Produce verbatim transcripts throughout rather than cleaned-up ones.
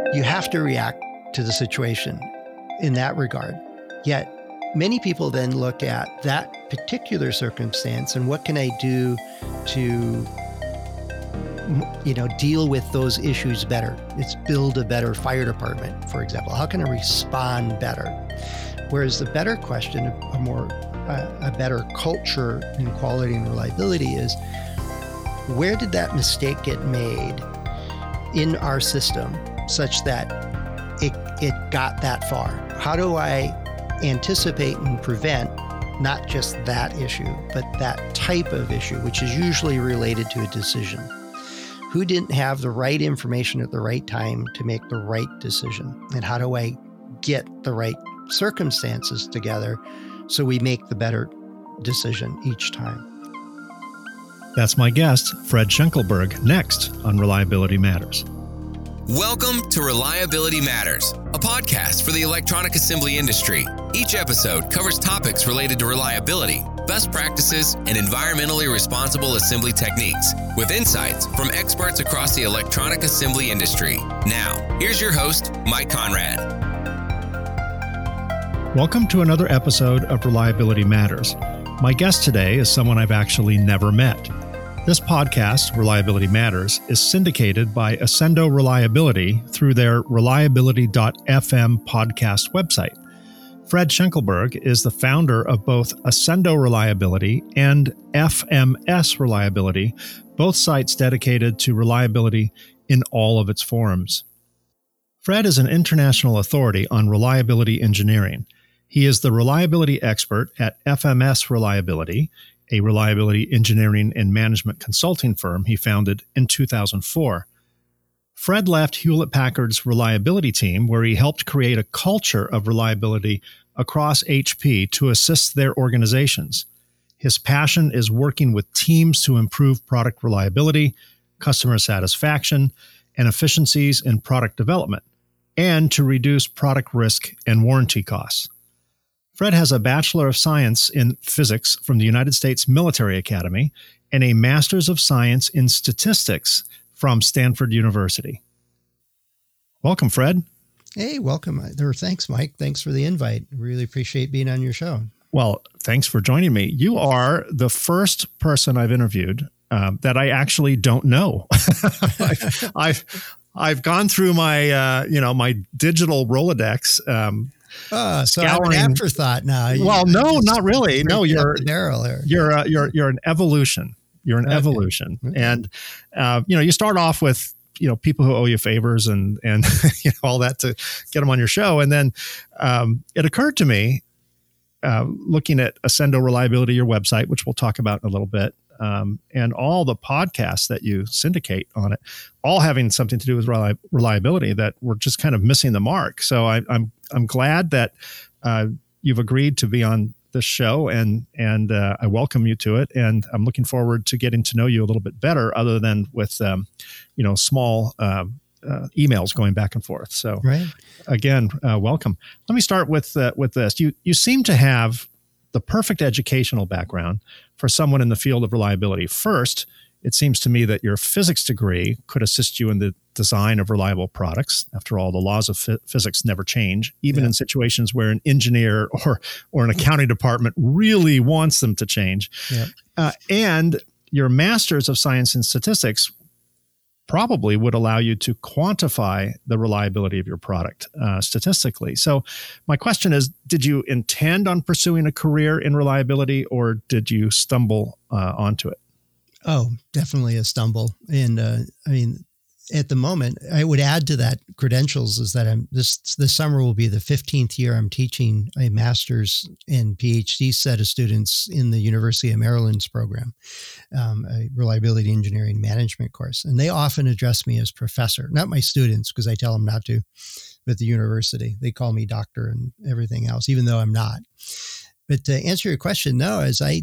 You have to react to the situation in that regard. Yet many people then look at that particular circumstance and what can I do to, you know, deal with those issues better. It's build a better fire department, for example. How can I respond better? Whereas the better question, a more uh, a better culture in quality and reliability is, where did that mistake get made in our system such that it it got that far? How do I anticipate and prevent not just that issue, but that type of issue, which is usually related to a decision? Who didn't have the right information at the right time to make the right decision? And how do I get the right circumstances together so we make the better decision each time? That's my guest, Fred Schenkelberg, next on Reliability Matters. Welcome to Reliability Matters, a podcast for the electronic assembly industry. Each episode covers topics related to reliability, best practices, and environmentally responsible assembly techniques, with insights from experts across the electronic assembly industry. Now, here's your host, Mike Conrad. Welcome to another episode of Reliability Matters. My guest today is someone I've actually never met. This podcast, Reliability Matters, is syndicated by Accendo Reliability through their reliability dot f m podcast website. Fred Schenkelberg is the founder of both Accendo Reliability and F M S Reliability, both sites dedicated to reliability in all of its forms. Fred is an international authority on reliability engineering. He is the reliability expert at F M S Reliability, a reliability engineering and management consulting firm he founded in two thousand four. Fred left Hewlett-Packard's reliability team, where he helped create a culture of reliability across H P to assist their organizations. His passion is working with teams to improve product reliability, customer satisfaction, and efficiencies in product development, and to reduce product risk and warranty costs. Fred has a Bachelor of Science in Physics from the United States Military Academy and a Master's of Science in Statistics from Stanford University. Welcome, Fred. Hey, welcome. Or thanks, Mike. Thanks for the invite. Really appreciate being on your show. Well, thanks for joining me. You are the first person I've interviewed um, that I actually don't know. I've, I've I've gone through my uh, you know my digital Rolodex. Um, Oh, so I'm an afterthought now. Well, you, no, not really. No, you're barrel here. You're uh, you're you're an evolution. You're an okay. evolution, okay. and uh, you know you start off with you know people who owe you favors and and you know, all that to get them on your show, and then um, it occurred to me, uh, looking at Accendo Reliability, your website, which we'll talk about in a little bit, um, and all the podcasts that you syndicate on it, all having something to do with reli- reliability, that we're just kind of missing the mark. So I, I'm I'm glad that uh, you've agreed to be on this show, and and uh, I welcome you to it. And I'm looking forward to getting to know you a little bit better, other than with um, you know small um, uh, emails going back and forth. So right. again, uh, welcome. Let me start with uh, with this. You you seem to have the perfect educational background for someone in the field of reliability. First, it seems to me that your physics degree could assist you in the design of reliable products. After all, the laws of f- physics never change, even yeah. in situations where an engineer or or an accounting department really wants them to change. Yeah. Uh, and your master's of science in statistics probably would allow you to quantify the reliability of your product uh, statistically. So my question is, did you intend on pursuing a career in reliability, or did you stumble uh, onto it? Oh, definitely a stumble. And uh, I mean, at the moment, I would add to that credentials is that I'm this this summer will be the fifteenth year I'm teaching a master's and PhD set of students in the University of Maryland's program, um, a reliability engineering management course. And they often address me as professor, not my students, because I tell them not to, but the university. They call me doctor and everything else, even though I'm not. But to answer your question, no, as I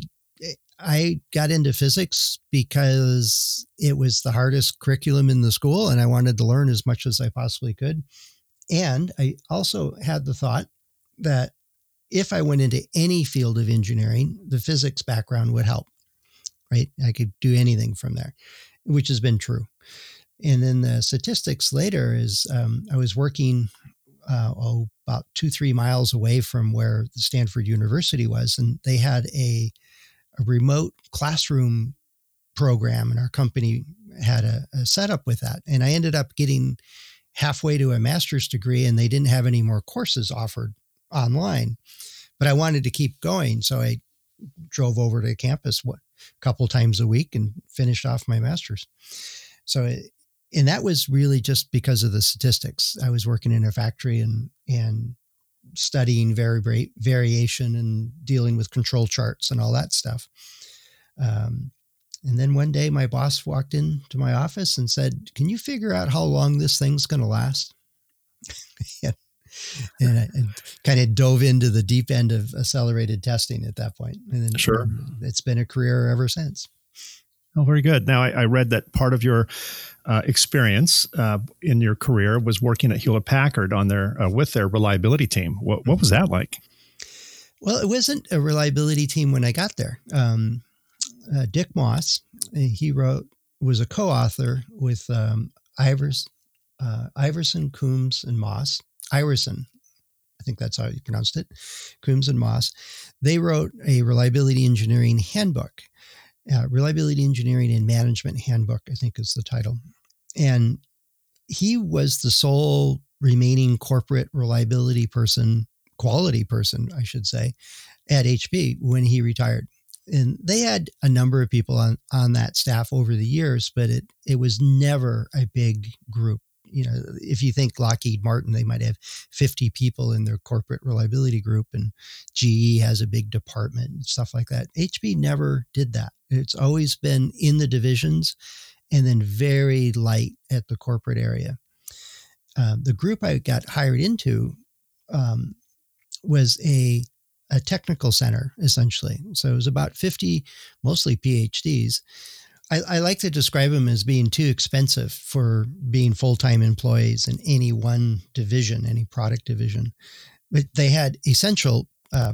I got into physics because it was the hardest curriculum in the school, and I wanted to learn as much as I possibly could. And I also had the thought that if I went into any field of engineering, the physics background would help, right? I could do anything from there, which has been true. And then the statistics later is um, I was working uh, oh, about two, three miles away from where the Stanford University was, and they had a, a remote classroom program, and our company had a, a setup with that. And I ended up getting halfway to a master's degree, and they didn't have any more courses offered online, but I wanted to keep going. So I drove over to campus what, a couple times a week and finished off my master's. So, it, and that was really just because of the statistics. I was working in a factory and, and studying vari- variation and dealing with control charts and all that stuff. Um, and then one day my boss walked into my office and said, "Can you figure out how long this thing's going to last?" yeah. And I, I kind of dove into the deep end of accelerated testing at that point. And then sure. It's been a career ever since. Oh, very good. Now, I, I read that part of your uh, experience uh, in your career was working at Hewlett Packard on their uh, with their reliability team. What, what was that like? Well, it wasn't a reliability team when I got there. Um, uh, Dick Moss, he wrote, was a co-author with um, Ivers, uh, Iverson, Coombs, and Moss. Iverson, I think that's how you pronounced it, Coombs and Moss. They wrote a reliability engineering handbook. Uh, Reliability Engineering and Management Handbook, I think is the title. And he was the sole remaining corporate reliability person, quality person, I should say, at H P when he retired. And they had a number of people on, on that staff over the years, but it, it was never a big group. You know, if you think Lockheed Martin, they might have fifty people in their corporate reliability group, and G E has a big department and stuff like that. H P never did that. It's always been in the divisions and then very light at the corporate area. Um, the group I got hired into um, was a, a technical center, essentially. So it was about fifty, mostly P H Ds. I, I like to describe them as being too expensive for being full-time employees in any one division, any product division. But they had essential uh,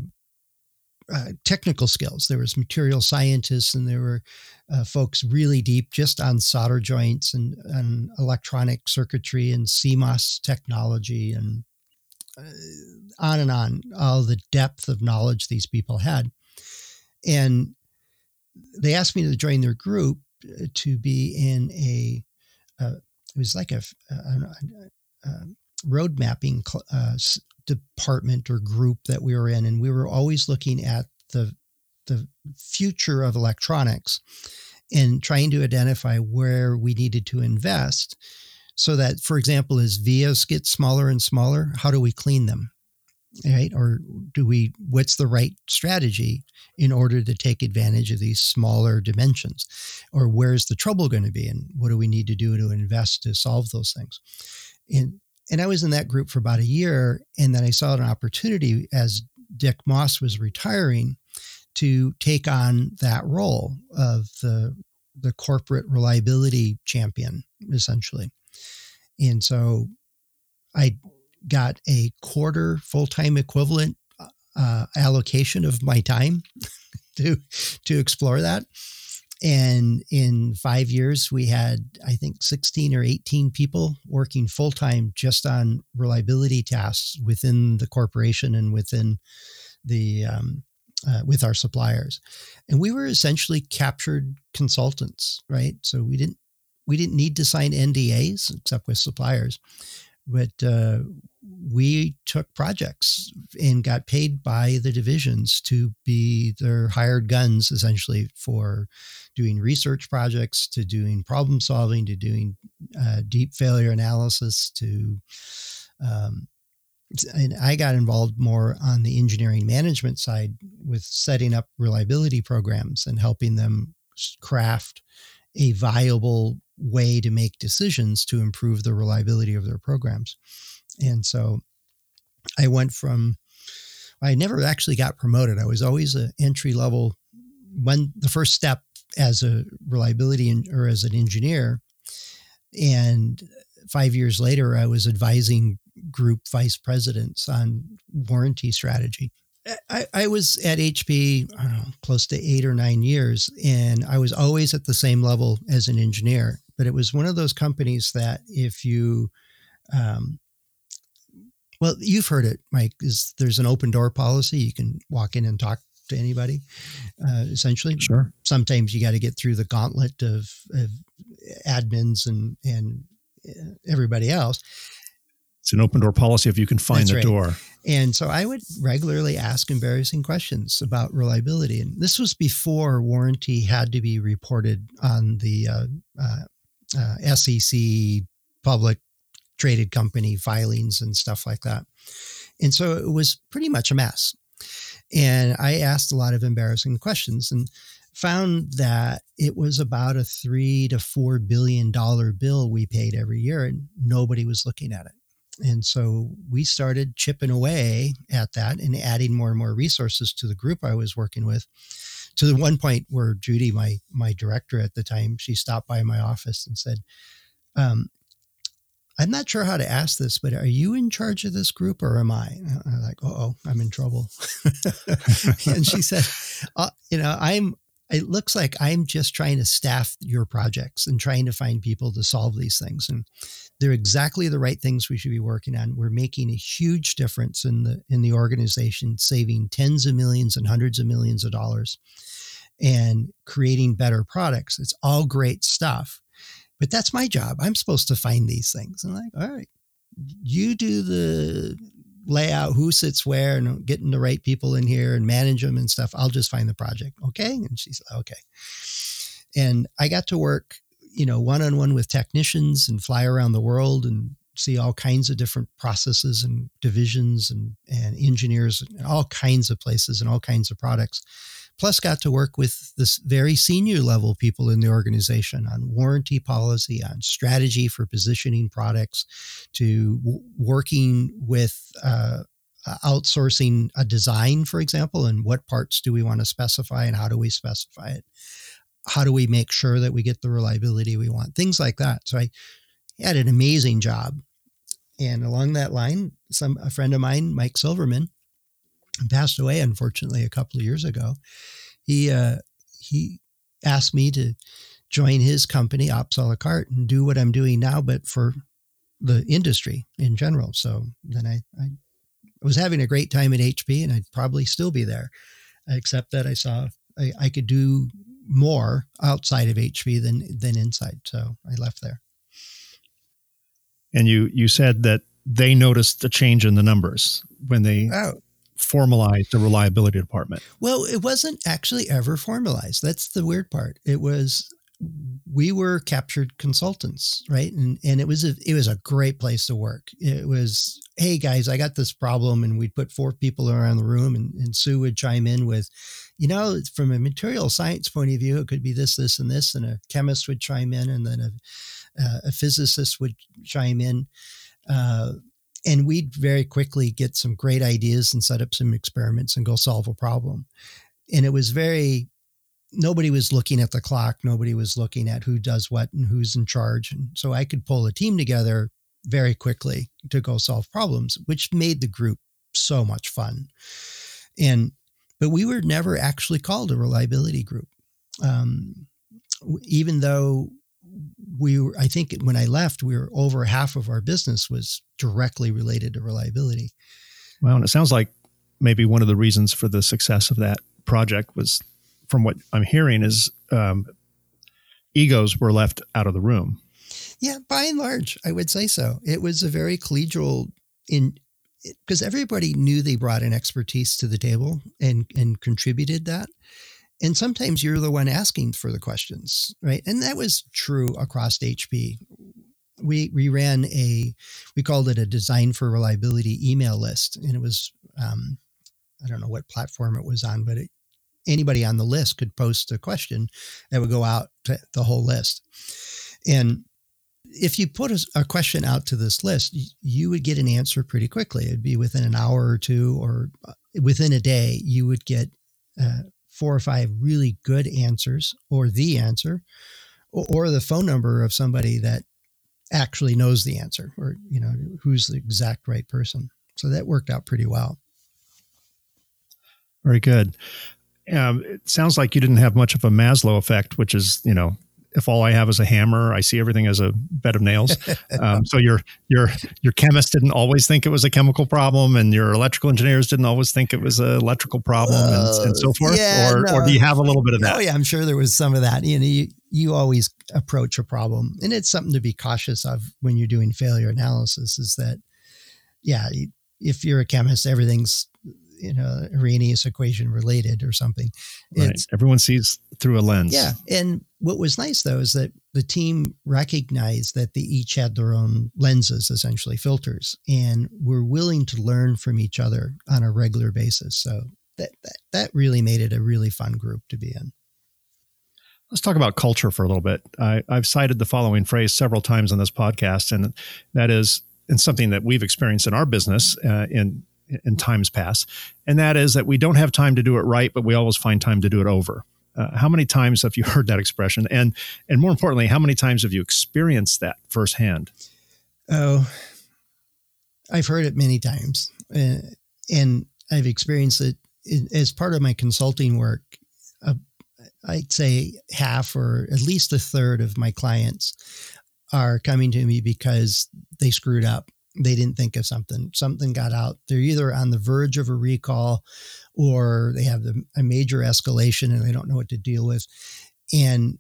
uh, technical skills. There was material scientists, and there were uh, folks really deep just on solder joints and, and electronic circuitry and C MOS technology and uh, on and on, all the depth of knowledge these people had. And they asked me to join their group to be in a, uh, it was like a, a, a, a road mapping cl- uh, department or group that we were in. And we were always looking at the, the future of electronics and trying to identify where we needed to invest so that, for example, as vias get smaller and smaller, how do we clean them? Right? Or do we, what's the right strategy in order to take advantage of these smaller dimensions? Or where's the trouble going to be? And what do we need to do to invest to solve those things? And, and I was in that group for about a year. And then I saw an opportunity as Dick Moss was retiring to take on that role of the, the corporate reliability champion, essentially. And so I got a quarter full-time equivalent uh, allocation of my time to to explore that. And in five years, we had, I think, sixteen or eighteen people working full-time just on reliability tasks within the corporation and within the um, uh, with our suppliers. And we were essentially captured consultants, right? So we didn't we didn't need to sign N D As except with suppliers. But uh, we took projects and got paid by the divisions to be their hired guns, essentially, for doing research projects, to doing problem solving, to doing uh, deep failure analysis, to, um, and I got involved more on the engineering management side with setting up reliability programs and helping them craft a viable way to make decisions to improve the reliability of their programs. And so I went from, I never actually got promoted. I was always an entry level, one, the first step as a reliability in, or as an engineer. And five years later, I was advising group vice presidents on warranty strategy. I, I was at H P, I don't know, close to eight or nine years, and I was always at the same level as an engineer, but it was one of those companies that if you, um, well, you've heard it, Mike, is there's an open door policy. You can walk in and talk to anybody, uh, essentially. Sure. Sometimes you got to get through the gauntlet of, of admins and, and everybody else. It's an open door policy if you can find That's the right. door. And so I would regularly ask embarrassing questions about reliability. And this was before warranty had to be reported on the uh, uh, uh, S E C public traded company filings and stuff like that. And so it was pretty much a mess. And I asked a lot of embarrassing questions and found that it was about a three to four billion dollar bill we paid every year, and nobody was looking at it. And so we started chipping away at that and adding more and more resources to the group I was working with, to the one point where Judy, my my director at the time, she stopped by my office and said, um, I'm not sure how to ask this, but are you in charge of this group or am I? And I'm like, oh, I'm in trouble. And she said, uh, you know, I'm, it looks like I'm just trying to staff your projects and trying to find people to solve these things. And they're exactly the right things we should be working on. We're making a huge difference in the, in the organization, saving tens of millions and hundreds of millions of dollars and creating better products. It's all great stuff. But that's my job. I'm supposed to find these things. And I'm like, all right, you do the layout, who sits where, and getting the right people in here and manage them and stuff. I'll just find the project. Okay. And she said, okay. And I got to work, you know, one-on-one with technicians and fly around the world and see all kinds of different processes and divisions and, and engineers and all kinds of places and all kinds of products. Plus got to work with this very senior level people in the organization on warranty policy, on strategy for positioning products, to w- working with uh, outsourcing a design, for example, and what parts do we want to specify and how do we specify it? How do we make sure that we get the reliability we want? Things like that. So I had an amazing job. And along that line, some a friend of mine, Mike Silverman, passed away, unfortunately, a couple of years ago. He uh, he asked me to join his company, Ops a la carte, and do what I'm doing now, but for the industry in general. So then I, I was having a great time at H P, and I'd probably still be there, except that I saw I, I could do more outside of H P than than inside. So I left there. And you you said that they noticed a change in the numbers when they Oh. formalized the reliability department. Well, it wasn't actually ever formalized. That's the weird part. It was, we were captured consultants, right? And and it was a, it was a great place to work. It was, hey guys, I got this problem, and we'd put four people around the room, and, and Sue would chime in with, you know, from a material science point of view, it could be this, this, and this, and a chemist would chime in, and then a, uh, a physicist would chime in. Uh, And we'd very quickly get some great ideas and set up some experiments and go solve a problem. And it was very, nobody was looking at the clock. Nobody was looking at who does what and who's in charge. And so I could pull a team together very quickly to go solve problems, which made the group so much fun. And, but we were never actually called a reliability group. Um, even though we were, I think when I left, we were over half of our business was directly related to reliability. Well, and it sounds like maybe one of the reasons for the success of that project was, from what I'm hearing, is um, egos were left out of the room. Yeah, by and large, I would say so. It was a very collegial, in because everybody knew they brought an expertise to the table and and contributed that. And sometimes you're the one asking for the questions, right? And that was true across H P. We we ran a, we called it a design for reliability email list. And it was, um, I don't know what platform it was on, but it, anybody on the list could post a question that would go out to the whole list. And if you put a, a question out to this list, you would get an answer pretty quickly. It'd be within an hour or two, or within a day, you would get uh, four or five really good answers, or the answer, or, or the phone number of somebody that actually knows the answer, or, you know, who's the exact right person. So that worked out pretty well. Very good. Um, it sounds like you didn't have much of a Maslow effect, which is, you know, if all I have is a hammer, I see everything as a bed of nails. Um, so your your your chemist didn't always think it was a chemical problem, and your electrical engineers didn't always think it was an electrical problem, uh, and, and so forth. Yeah, or no. or do you have a little bit of that? Oh yeah, I'm sure there was some of that. You know, you you always approach a problem, and it's something to be cautious of when you're doing failure analysis. Is that yeah, if you're a chemist, everything's you know, Arrhenius equation related or something. Right. It's, Everyone sees through a lens. Yeah. And what was nice though, is that the team recognized that they each had their own lenses, essentially filters, and were willing to learn from each other on a regular basis. So that, that, that really made it a really fun group to be in. Let's talk about culture for a little bit. I, I've cited the following phrase several times on this podcast, and that is, and something that we've experienced in our business uh, in in times past, and that is that we don't have time to do it right, but we always find time to do it over. Uh, how many times have you heard that expression? And and more importantly, how many times have you experienced that firsthand? Oh, I've heard it many times, uh, and I've experienced it in, as part of my consulting work. Uh, I'd say half or at least a third of my clients are coming to me because they screwed up. They didn't think of something. Something got out. They're either on the verge of a recall or they have the, a major escalation and they don't know what to deal with. And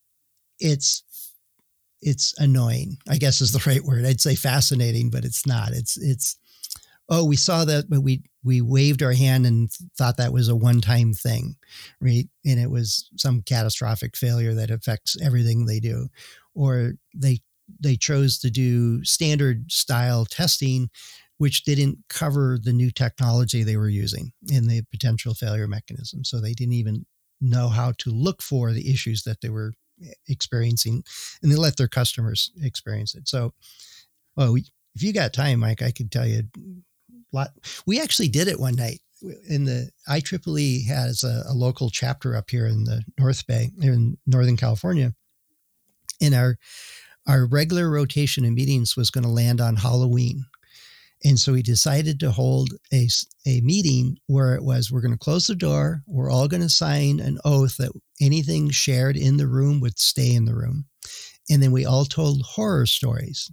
it's it's annoying, I guess is the right word. I'd say fascinating, but it's not. It's, it's oh, we saw that, but we we waved our hand and thought that was a one-time thing, right? And it was some catastrophic failure that affects everything they do. Or they they chose to do standard style testing, which didn't cover the new technology they were using in the potential failure mechanism. So they didn't even know how to look for the issues that they were experiencing, and they let their customers experience it. So, well, we, if you got time, Mike, I could tell you a lot. We actually did it one night. In the I triple E has a, a local chapter up here in the North Bay, in Northern California. And our our regular rotation of meetings was going to land on Halloween. And so we decided to hold a, a meeting where it was, we're going to close the door. We're all going to sign an oath that anything shared in the room would stay in the room. And then we all told horror stories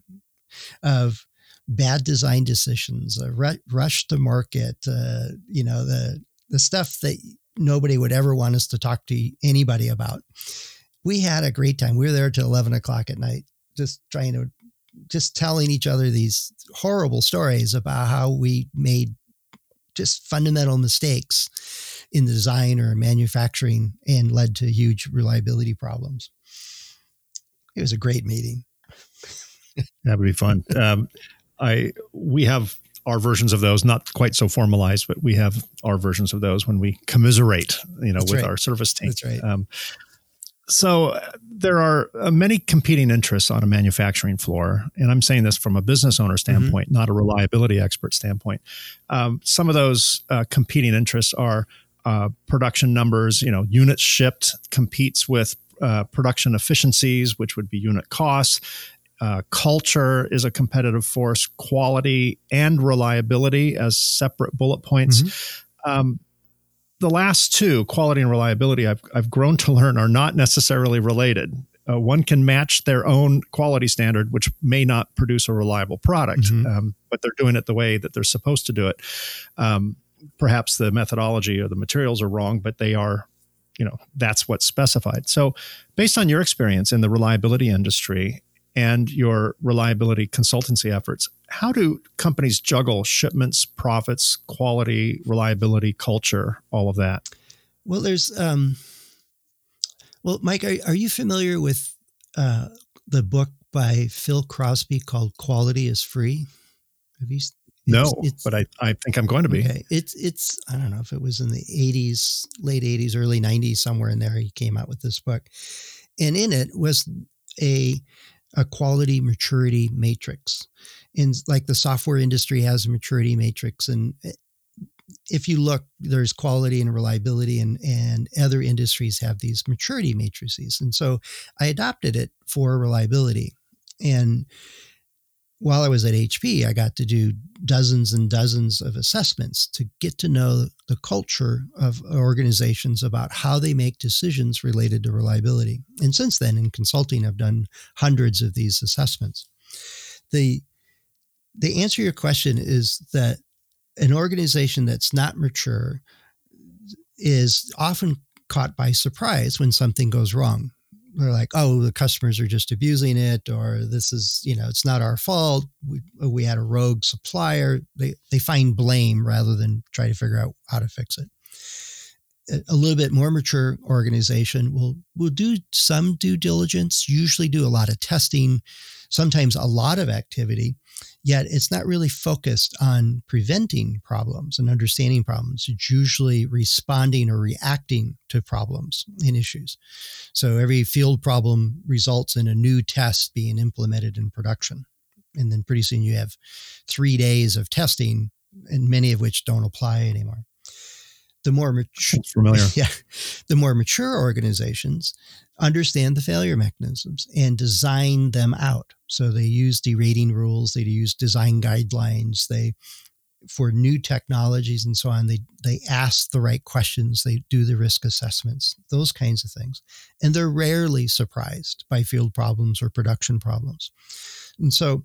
of bad design decisions, uh, ru- rush to market, uh, you know, the, the stuff that nobody would ever want us to talk to anybody about. We had a great time. We were there till eleven o'clock at night, just trying to, just telling each other these horrible stories about how we made just fundamental mistakes in the design or manufacturing and led to huge reliability problems. It was a great meeting. That would be fun. Um, I we have our versions of those, not quite so formalized, but we have our versions of those when we commiserate, you know, That's with right. our service team. That's right. Um, So uh, there are uh, many competing interests on a manufacturing floor, and I'm saying this from a business owner standpoint, mm-hmm. not a reliability expert standpoint. Um, some of those uh, competing interests are uh, production numbers, you know, units shipped competes with uh, production efficiencies, which would be unit costs. Uh, culture is a competitive force, quality and reliability as separate bullet points. Mm-hmm. Um, The last two, quality and reliability, I've I've grown to learn are not necessarily related. Uh, one can match their own quality standard, which may not produce a reliable product, mm-hmm. um, but they're doing it the way that they're supposed to do it. Um, perhaps the methodology or the materials are wrong, but they are, you know, that's what's specified. So based on your experience in the reliability industry and your reliability consultancy efforts, how do companies juggle shipments, profits, quality, reliability, culture, all of that? Well, there's, um, well, Mike, are, are you familiar with uh, the book by Phil Crosby called Quality is Free? Have you? It's, no, it's, but I, I think I'm going to be. Okay. It's, it's, I don't know if it was in the eighties, late eighties, early nineties, somewhere in there, he came out with this book. And in it was a, a quality maturity matrix. And like the software industry has a maturity matrix. And if you look, there's quality and reliability, and, and other industries have these maturity matrices. And so I adopted it for reliability. And while I was at H P, I got to do dozens and dozens of assessments to get to know the culture of organizations about how they make decisions related to reliability. And since then, in consulting, I've done hundreds of these assessments. The, the answer to your question is that an organization that's not mature is often caught by surprise when something goes wrong. They're like, oh, the customers are just abusing it, or this is, you know, it's not our fault. We, we had a rogue supplier. They they find blame rather than try to figure out how to fix it. A, a little bit more mature organization will will do some due diligence, usually do a lot of testing, sometimes a lot of activity, yet it's not really focused on preventing problems and understanding problems. It's usually responding or reacting to problems and issues. So every field problem results in a new test being implemented in production. And then pretty soon you have three days of testing, and many of which don't apply anymore. The more mature, familiar. Yeah, the more mature organizations understand the failure mechanisms and design them out. So they use derating rules, they use design guidelines, they, for new technologies and so on, they they ask the right questions, they do the risk assessments, those kinds of things. And they're rarely surprised by field problems or production problems. And so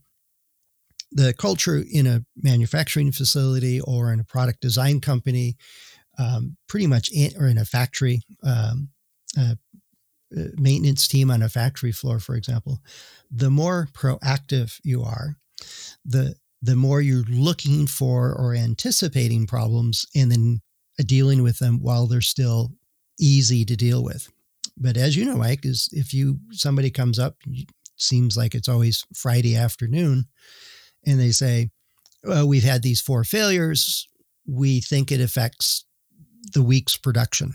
the culture in a manufacturing facility or in a product design company, um, pretty much, in, or in a factory, um, uh, maintenance team on a factory floor, for example, the more proactive you are, the the more you're looking for or anticipating problems and then dealing with them while they're still easy to deal with. But as you know, Mike, is if you somebody comes up, it seems like it's always Friday afternoon, and they say, well, we've had these four failures. We think it affects the week's production.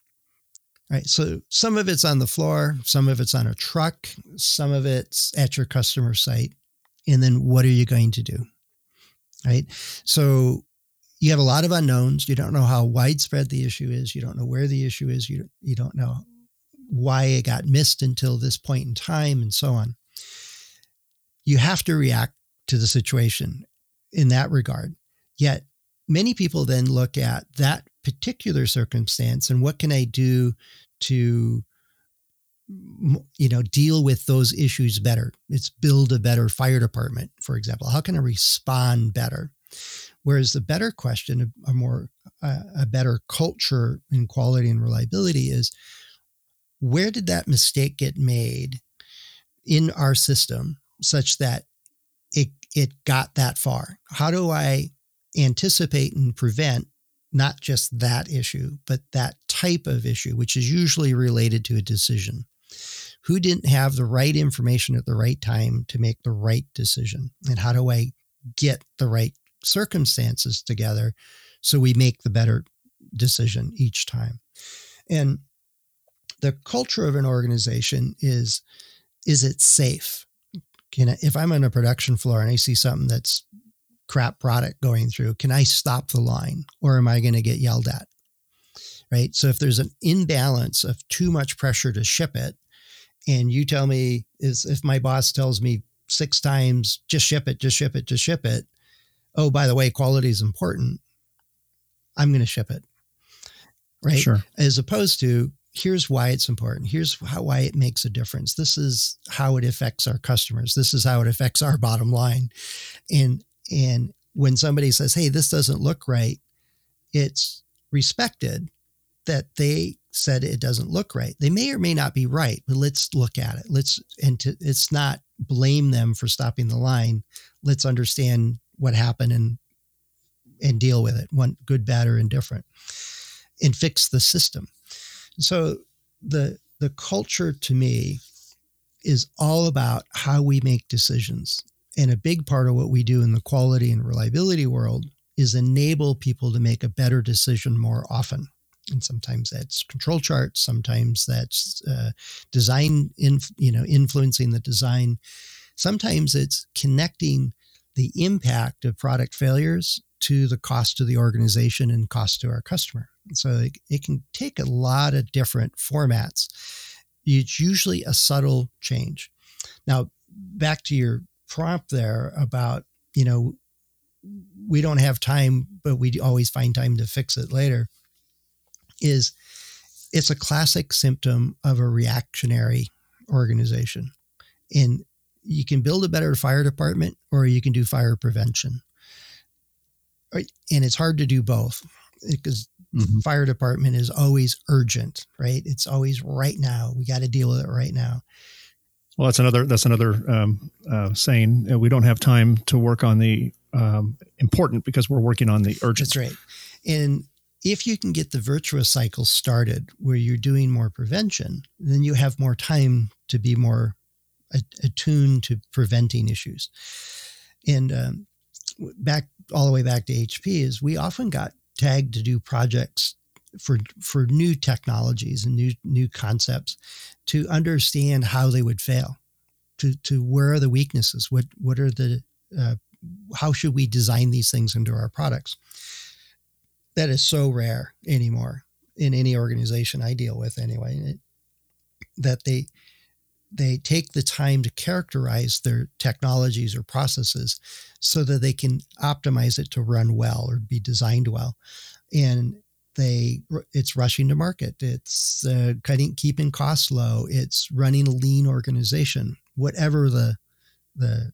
Right. So some of it's on the floor, some of it's on a truck, some of it's at your customer site. And then what are you going to do? Right. So you have a lot of unknowns. You don't know how widespread the issue is. You don't know where the issue is. You, you don't know why it got missed until this point in time and so on. You have to react to the situation in that regard. Yet many people then look at that particular circumstance and what can I do to, you know, deal with those issues better? It's build a better fire department, for example. How can I respond better? Whereas the better question, a more, uh, a better culture in quality and reliability is, where did that mistake get made in our system such that it, it got that far? How do I anticipate and prevent not just that issue, but that type of issue, which is usually related to a decision? Who didn't have the right information at the right time to make the right decision? And how do I get the right circumstances together so we make the better decision each time? And the culture of an organization is, is it safe? Can I, if I'm on a production floor and I see something that's crap product going through, can I stop the line, or am I going to get yelled at? Right. So if there's an imbalance of too much pressure to ship it, and you tell me, is if my boss tells me six times, just ship it, just ship it, just ship it. Oh, by the way, quality is important. I'm going to ship it. Right. Sure. As opposed to, here's why it's important. Here's how, why it makes a difference. This is how it affects our customers. This is how it affects our bottom line. And And when somebody says, hey, this doesn't look right, it's respected that they said it doesn't look right. They may or may not be right, but let's look at it. Let's, and to, it's not blame them for stopping the line. Let's understand what happened and, and deal with it, one good, bad, or indifferent, and fix the system. So the, the culture to me is all about how we make decisions. And a big part of what we do in the quality and reliability world is enable people to make a better decision more often. And sometimes that's control charts. Sometimes that's uh, design, inf- you know, influencing the design. Sometimes it's connecting the impact of product failures to the cost to the organization and cost to our customer. So it, it can take a lot of different formats. It's usually a subtle change. Now, back to your prompt there about, you know, we don't have time, but we always find time to fix it later, is it's a classic symptom of a reactionary organization. And you can build a better fire department or you can do fire prevention. And it's hard to do both because mm-hmm. fire department is always urgent, right? It's always right now. We got to deal with it right now. Well, that's another, that's another um, uh, saying. Uh, we don't have time to work on the um, important because we're working on the urgent. That's right. And if you can get the virtuous cycle started where you're doing more prevention, then you have more time to be more attuned to preventing issues. And um, back all the way back to H P is we often got tagged to do projects for for new technologies and new new concepts to understand how they would fail, to to where are the weaknesses, what what are the uh, how should we design these things into our products. That is so rare anymore in any organization I deal with anyway, it, that they they take the time to characterize their technologies or processes so that they can optimize it to run well or be designed well. And they it's rushing to market. It's uh, cutting, keeping costs low. It's running a lean organization, whatever the the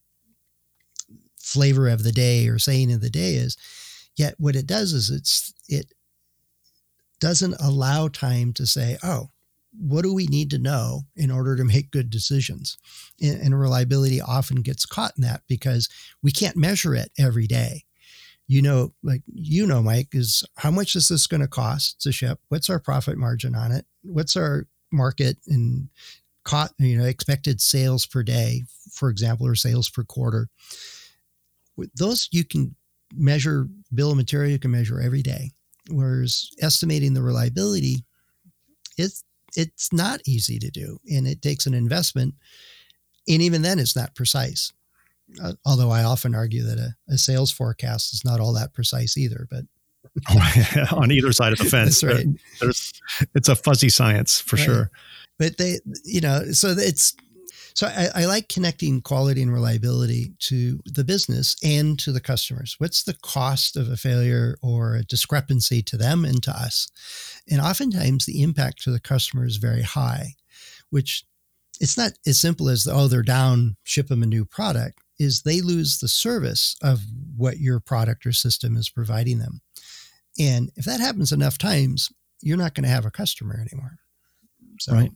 flavor of the day or saying of the day is. Yet what it does is it's it doesn't allow time to say, oh, what do we need to know in order to make good decisions? And, and reliability often gets caught in that because we can't measure it every day. You know, like, you know, Mike, is how much is this going to cost to ship? What's our profit margin on it? What's our market and cost, you know, expected sales per day, for example, or sales per quarter? Those you can measure, bill of material you can measure every day. Whereas estimating the reliability, it's, it's not easy to do. And it takes an investment. And even then it's not precise. Uh, although I often argue that a, a sales forecast is not all that precise either, but on either side of the fence, that's right. There's, it's a fuzzy science for right. sure. But they, you know, so it's, So I, I like connecting quality and reliability to the business and to the customers. What's the cost of a failure or a discrepancy to them and to us? And oftentimes the impact to the customer is very high, which it's not as simple as, oh, they're down, ship them a new product, is they lose the service of what your product or system is providing them. And if that happens enough times, you're not going to have a customer anymore. So, right.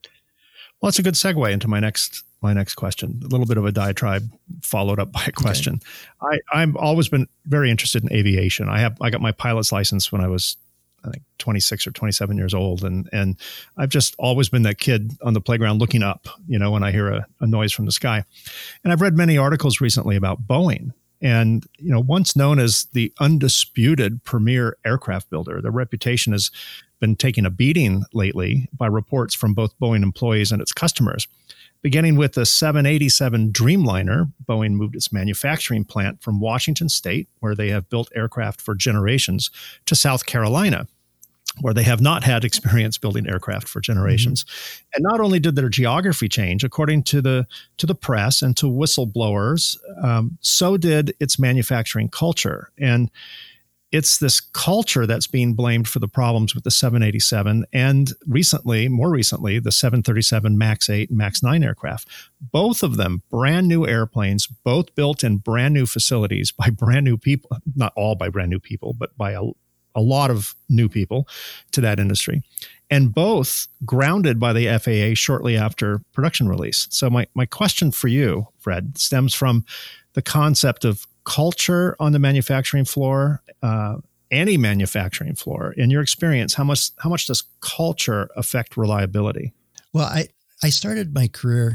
Well, it's a good segue into my next my next question. A little bit of a diatribe followed up by a question. Okay. I, I've always been very interested in aviation. I have I got my pilot's license when I was, I think, twenty-six or twenty-seven years old, and and I've just always been that kid on the playground looking up, you know, when I hear a, a noise from the sky. And I've read many articles recently about Boeing. And, you know, once known as the undisputed premier aircraft builder, their reputation has been taking a beating lately by reports from both Boeing employees and its customers. Beginning with the seven eighty-seven Dreamliner, Boeing moved its manufacturing plant from Washington State, where they have built aircraft for generations, to South Carolina, where they have not had experience building aircraft for generations. Mm-hmm. And not only did their geography change, according to the to the press and to whistleblowers, um, so did its manufacturing culture. And it's this culture that's being blamed for the problems with the seven eighty-seven and recently, more recently, the seven thirty-seven MAX eight and MAX nine aircraft. Both of them brand new airplanes, both built in brand new facilities by brand new people, not all by brand new people, but by a a lot of new people to that industry, and both grounded by the F A A shortly after production release. So my, my question for you, Fred, stems from the concept of culture on the manufacturing floor, uh, any manufacturing floor. In your experience, how much how much does culture affect reliability? Well, I, I started my career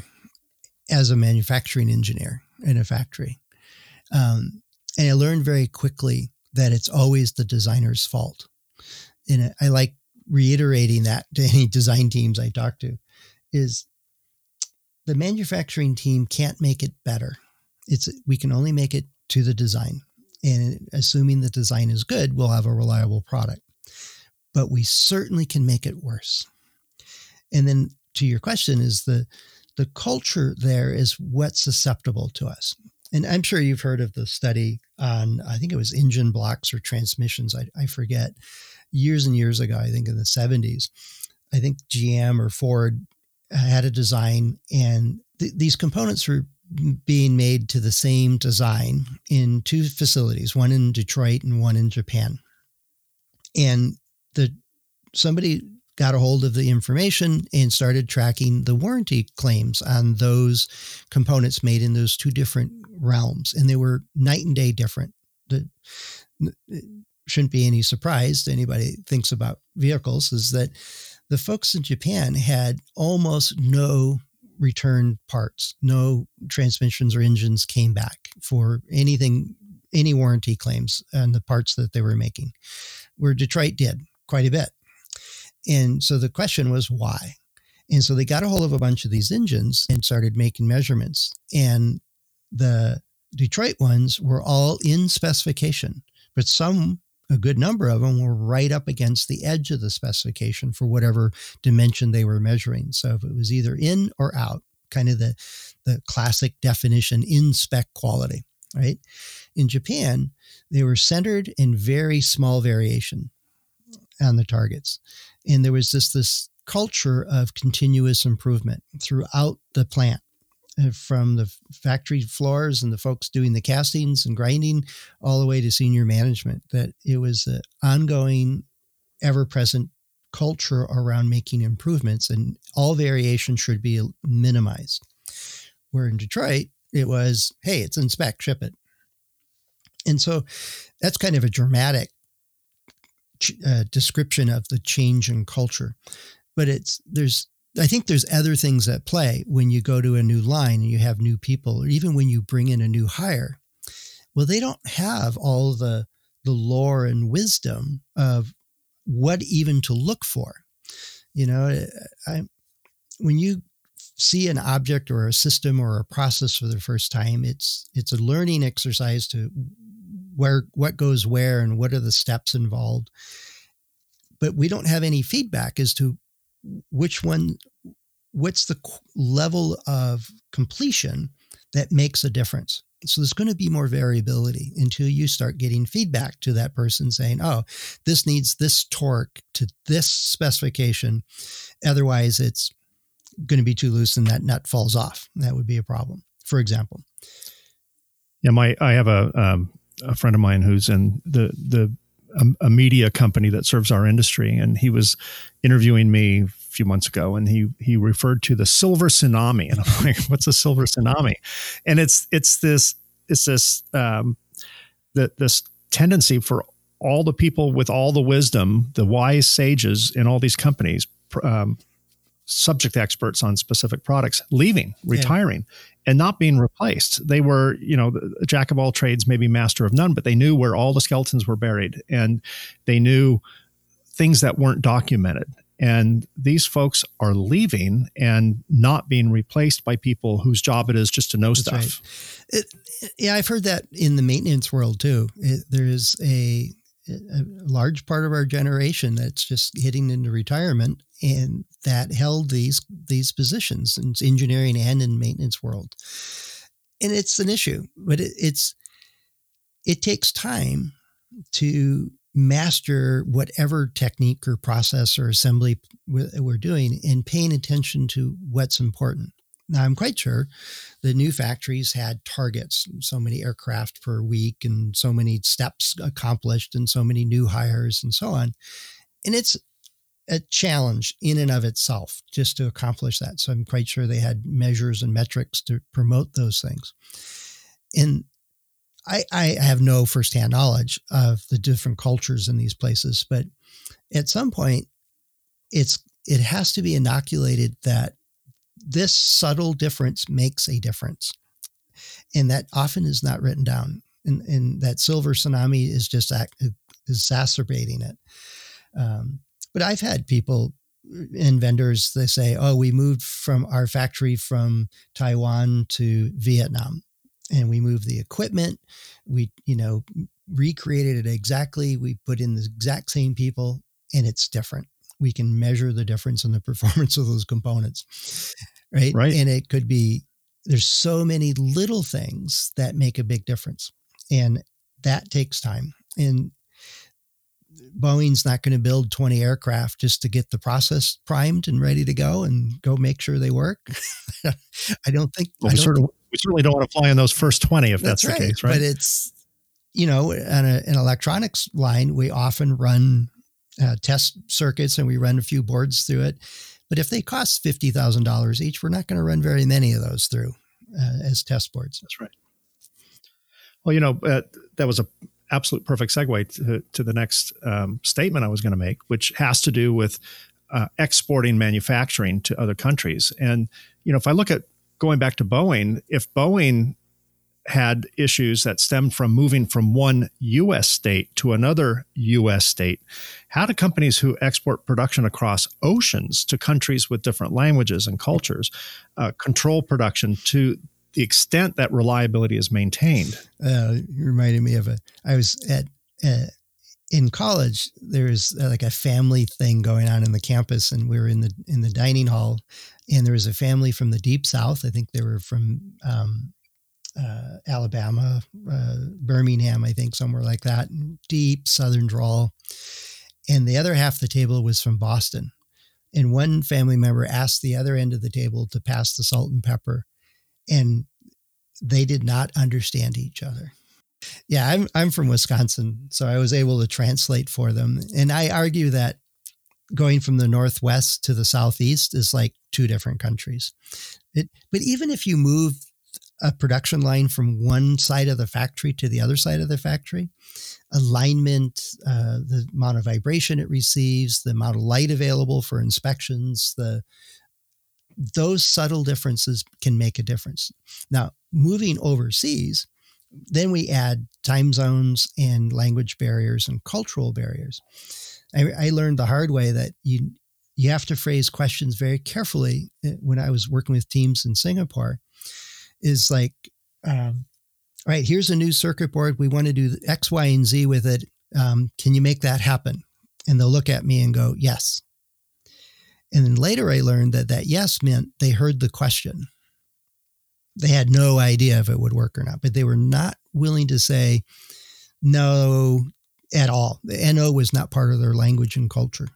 as a manufacturing engineer in a factory. Um, and I learned very quickly that it's always the designer's fault. And I like reiterating that to any design teams I talk to, is the manufacturing team can't make it better. It's we can only make it to the design. And assuming the design is good, we'll have a reliable product. But we certainly can make it worse. And then to your question is the the culture there is what's susceptible to us. And I'm sure you've heard of the study on, I think it was engine blocks or transmissions. I, I forget. Years and years ago, I think in the seventies, I think G M or Ford had a design, and th- these components were being made to the same design in two facilities, one in Detroit and one in Japan. And the somebody got a hold of the information and started tracking the warranty claims on those components made in those two different realms. And they were night and day different. The, it shouldn't be any surprise to anybody who thinks about vehicles is that the folks in Japan had almost no return parts. No transmissions or engines came back for anything, any warranty claims on the parts that they were making, where Detroit did quite a bit. And so the question was why? And so they got a hold of a bunch of these engines and started making measurements. And the Detroit ones were all in specification, but some, a good number of them were right up against the edge of the specification for whatever dimension they were measuring. So if it was either in or out, kind of the, the classic definition in spec quality, right? In Japan, they were centered in very small variation on the targets. And there was this, this culture of continuous improvement throughout the plant, from the factory floors and the folks doing the castings and grinding all the way to senior management, that it was an ongoing, ever-present culture around making improvements, and all variation should be minimized. Where in Detroit, it was, hey, it's in spec, ship it. And so that's kind of a dramatic uh, description of the change in culture. But it's, there's, I think there's other things at play when you go to a new line and you have new people, or even when you bring in a new hire. Well, they don't have all the the lore and wisdom of what even to look for. You know, I, when you see an object or a system or a process for the first time, it's it's a learning exercise to where what goes where and what are the steps involved. But we don't have any feedback as to which one, what's the level of completion that makes a difference. So there's going to be more variability until you start getting feedback to that person saying, oh, this needs this torque to this specification. Otherwise, it's going to be too loose and that nut falls off. That would be a problem, for example. Yeah, my I have a um, a friend of mine who's in the the a, a media company that serves our industry, and he was interviewing me a few months ago, and he he referred to the silver tsunami, and I'm like, "What's a silver tsunami?" And it's it's this it's this um, the, this tendency for all the people with all the wisdom, the wise sages in all these companies, um, subject experts on specific products, leaving, retiring, yeah. and not being replaced. They were, you know, the jack of all trades, maybe master of none, but they knew where all the skeletons were buried, and they knew things that weren't documented. And these folks are leaving and not being replaced by people whose job it is just to know That's stuff. Right. It, yeah, I've heard that in the maintenance world too. It, there is a, a large part of our generation that's just hitting into retirement, and that held these these positions in engineering and in maintenance world. And it's an issue, but it, it's it takes time to master whatever technique or process or assembly we're doing, and paying attention to what's important. Now, I'm quite sure the new factories had targets, so many aircraft per week and so many steps accomplished and so many new hires and so on. And it's a challenge in and of itself just to accomplish that. So I'm quite sure they had measures and metrics to promote those things. And I, I have no firsthand knowledge of the different cultures in these places, but at some point it's, it has to be inoculated that this subtle difference makes a difference. And that often is not written down. And, and that silver tsunami is just act, exacerbating it. Um, but I've had people and vendors, they say, oh, we moved from our factory from Taiwan to Vietnam, and we moved the equipment. We, you know, recreated it exactly. We put in the exact same people, and it's different. We can measure the difference in the performance of those components. right? Right. And it could be, there's so many little things that make a big difference. And that takes time. And Boeing's not going to build twenty aircraft just to get the process primed and ready to go and go make sure they work. I don't think, Well, I we, don't certainly, we certainly don't want to fly on those first twenty if that's, that's the right. case, right? But it's, you know, on a, an electronics line, we often run uh, test circuits and we run a few boards through it. But if they cost fifty thousand dollars each, we're not going to run very many of those through uh, as test boards. That's right. Well, you know, uh, that was a absolute perfect segue to, to the next um, statement I was going to make, which has to do with uh, exporting manufacturing to other countries. And, you know, if I look at going back to Boeing, if Boeing had issues that stemmed from moving from one U S state to another U S state, how do companies who export production across oceans to countries with different languages and cultures uh, control production to the extent that reliability is maintained? Uh, you reminded me of a, I was at, uh, in college, there was uh, like a family thing going on in the campus, and we were in the, in the dining hall, and there was a family from the deep South. I think they were from, um, uh, Alabama, uh, Birmingham, I think somewhere like that, deep Southern drawl. And the other half of the table was from Boston. And one family member asked the other end of the table to pass the salt and pepper, and they did not understand each other. Yeah, I'm I'm from Wisconsin, so I was able to translate for them. And I argue that going from the Northwest to the Southeast is like two different countries. It, but even if you move a production line from one side of the factory to the other side of the factory, alignment, uh, the amount of vibration it receives, the amount of light available for inspections, the those subtle differences can make a difference. Now, moving overseas, then we add time zones and language barriers and cultural barriers. I, I learned the hard way that you you have to phrase questions very carefully. When I was working with teams in Singapore, is like, um, all right, here's a new circuit board. We want to do X, Y, and Z with it. Um, can you make that happen? And they'll look at me and go, yes. And then later I learned that that yes meant they heard the question. They had no idea if it would work or not, but they were not willing to say no at all. The N O was not part of their language and culture.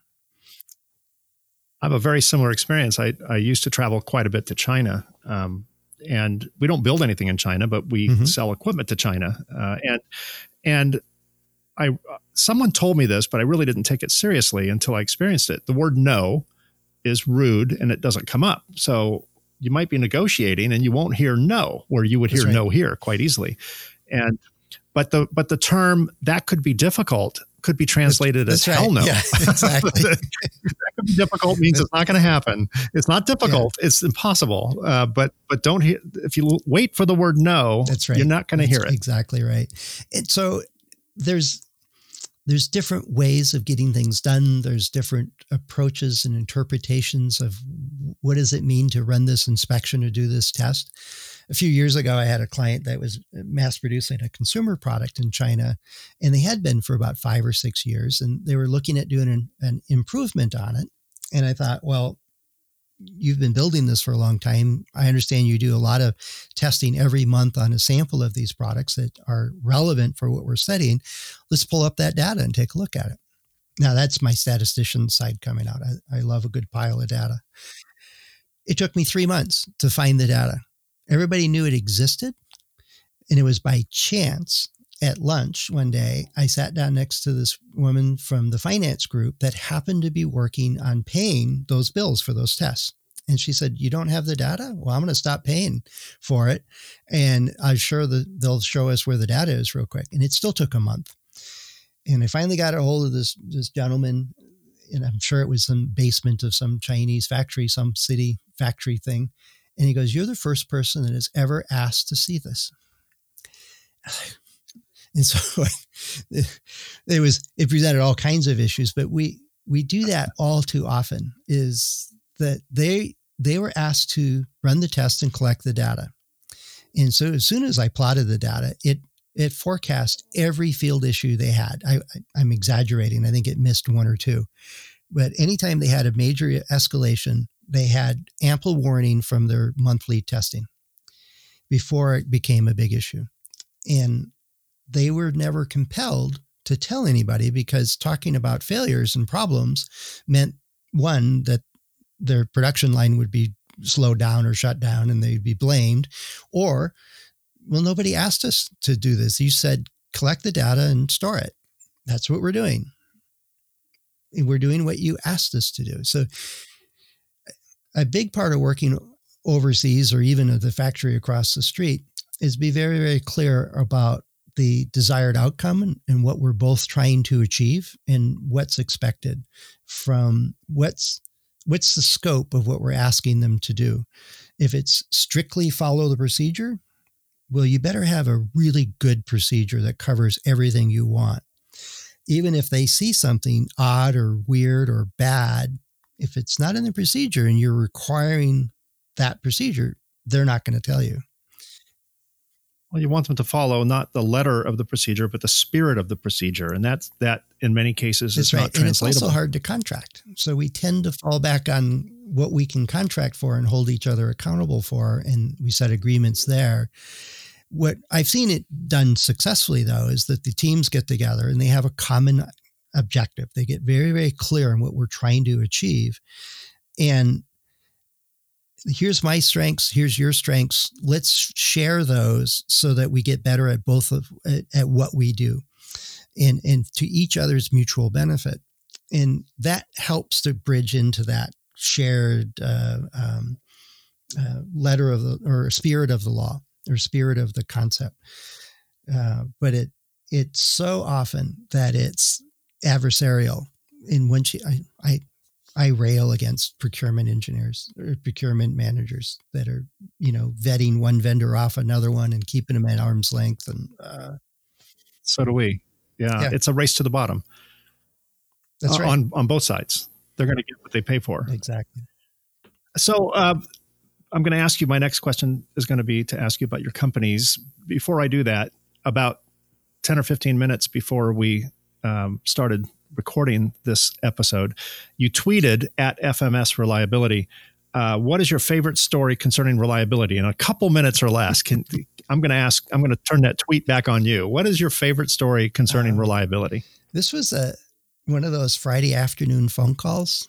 I have a very similar experience. I, I used to travel quite a bit to China, um, and we don't build anything in China, but we mm-hmm. sell equipment to China. Uh, and and I someone told me this, but I really didn't take it seriously until I experienced it. The word no is rude and it doesn't come up. So you might be negotiating and you won't hear no, where you would hear right. no here quite easily. And but the but the term that could be difficult could be translated that's, that's as right. hell no. Yeah, exactly. That could be difficult means it's not going to happen. It's not difficult. Yeah. It's impossible. Uh, but but don't hear, if you wait for the word no, that's right. you're not going to hear it. Exactly right. And so there's There's different ways of getting things done. There's different approaches and interpretations of what does it mean to run this inspection or do this test. A few years ago, I had a client that was mass producing a consumer product in China, and they had been for about five or six years, and they were looking at doing an, an improvement on it. And I thought, well, you've been building this for a long time. I understand you do a lot of testing every month on a sample of these products that are relevant for what we're studying. Let's pull up that data and take a look at it. Now, that's my statistician side coming out. I, I love a good pile of data. It took me three months to find the data. Everybody knew it existed. And it was by chance at lunch one day, I sat down next to this woman from the finance group that happened to be working on paying those bills for those tests. And she said, you don't have the data? Well, I'm going to stop paying for it. And I'm sure that they'll show us where the data is real quick. And it still took a month. And I finally got a hold of this, this gentleman, and I'm sure it was some basement of some Chinese factory, some city factory thing. And he goes, you're the first person that has ever asked to see this. And so it was, it presented all kinds of issues, but we, we do that all too often, is that they, they were asked to run the test and collect the data. And so as soon as I plotted the data, it, it forecast every field issue they had. I, I, I'm exaggerating. I think it missed one or two, but anytime they had a major escalation, they had ample warning from their monthly testing before it became a big issue. And they were never compelled to tell anybody, because talking about failures and problems meant, one, that their production line would be slowed down or shut down and they'd be blamed, or, well, nobody asked us to do this. You said, collect the data and store it. That's what we're doing. We're doing what you asked us to do. So a big part of working overseas, or even at the factory across the street, is be very, very clear about the desired outcome and, and what we're both trying to achieve and what's expected from what's, what's the scope of what we're asking them to do. If it's strictly follow the procedure, well, you better have a really good procedure that covers everything you want. Even if they see something odd or weird or bad, if it's not in the procedure and you're requiring that procedure, they're not going to tell you. Well, you want them to follow not the letter of the procedure, but the spirit of the procedure. And that's, that in many cases is right. not translatable. And it's also hard to contract. So we tend to fall back on what we can contract for and hold each other accountable for. And we set agreements there. What I've seen it done successfully, though, is that the teams get together and they have a common objective. They get very, very clear on what we're trying to achieve. And here's my strengths, here's your strengths. Let's share those so that we get better at both of at, at what we do, and, and to each other's mutual benefit. And that helps to bridge into that shared uh, um, uh, letter of the, or spirit of the law, or spirit of the concept. Uh, but it it's so often that it's adversarial. And when she, I, I, I rail against procurement engineers or procurement managers that are, you know, vetting one vendor off another one and keeping them at arm's length. And uh, so do we. Yeah, yeah, it's a race to the bottom. That's right. On on both sides, they're going to get what they pay for. Exactly. So uh, I'm going to ask you. My next question is going to be to ask you about your companies. Before I do that, about ten or fifteen minutes before we um, started recording this episode, you tweeted at F M S Reliability, uh, what is your favorite story concerning reliability? In a couple minutes or less, can, I'm going to ask, I'm going to turn that tweet back on you. What is your favorite story concerning uh, reliability? This was a, one of those Friday afternoon phone calls.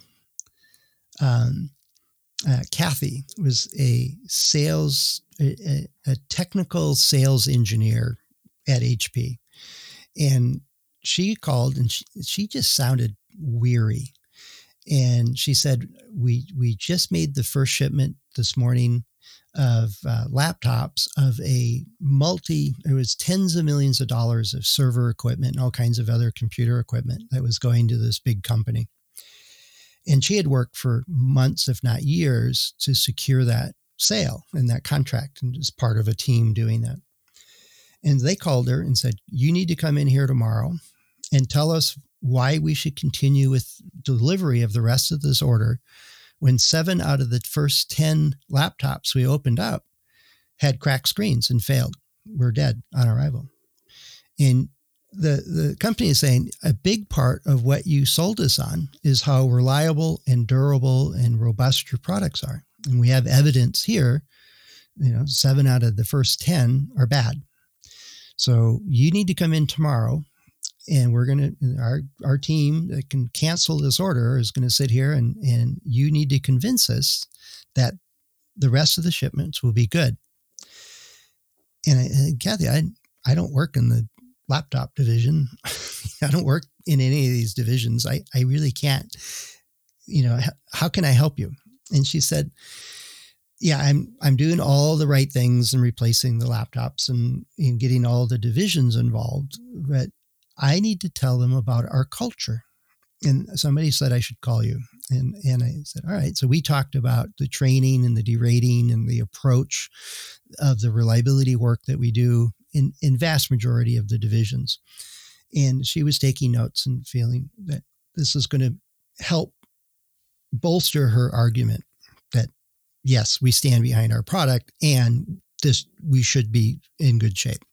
Um, uh, Kathy was a sales, a, a technical sales engineer at H P. And she called and she, she just sounded weary. And she said, we, we just made the first shipment this morning of uh, laptops of a multi, it was tens of millions of dollars of server equipment and all kinds of other computer equipment that was going to this big company. And she had worked for months, if not years, to secure that sale and that contract, and was part of a team doing that. And they called her and said, you need to come in here tomorrow and tell us why we should continue with delivery of the rest of this order when seven out of the first ten laptops we opened up had cracked screens and failed. We're dead on arrival. And the, the company is saying a big part of what you sold us on is how reliable and durable and robust your products are. And we have evidence here, you know, seven out of the first ten are bad. So you need to come in tomorrow, and we're going to, our, our team that can cancel this order is going to sit here, and, and you need to convince us that the rest of the shipments will be good. And, I, and Kathy, I, I don't work in the laptop division. I don't work in any of these divisions. I, I really can't, you know, how can I help you? And she said, yeah, I'm I'm doing all the right things and replacing the laptops and, and getting all the divisions involved, but I need to tell them about our culture. And somebody said I should call you. And and I said, all right. So we talked about the training and the derating and the approach of the reliability work that we do in, in vast majority of the divisions. And she was taking notes and feeling that this is going to help bolster her argument that, yes, we stand behind our product and this, we should be in good shape.